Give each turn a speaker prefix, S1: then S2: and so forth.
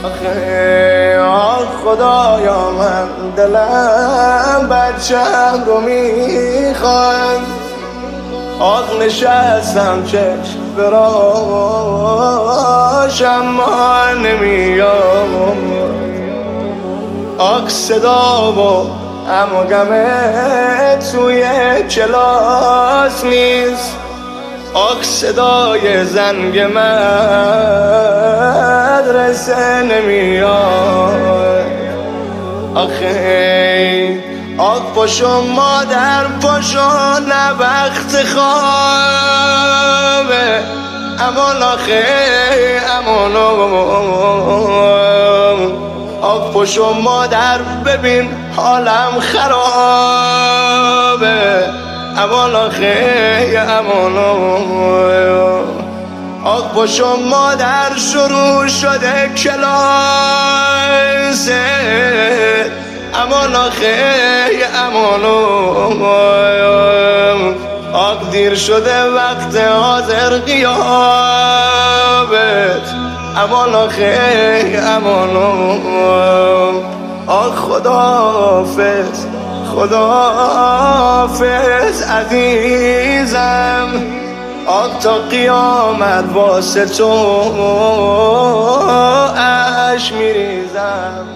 S1: آخه خدایا من دلم بچم رو میخواد، آق نشستم چشم براش اما نمیاد، آق صدا و اما گمه توی کلاس نیست، آق صدای زنگ مدرسه نمیاد. آخه آق پاشو مادر پاشو نه وقت خوابه، امان آخه امان آق پاشو مادر ببین حالم خرابه، امان آخه امان آق پاشو مادر شروع شده کلاسه، امان آخه امان آق دیر شده وقت حاضر غیابت، امان آخه امان آق خداحافظ خداحافظ عزیزم، آق تا قیامت واسه تو اشک میریزم.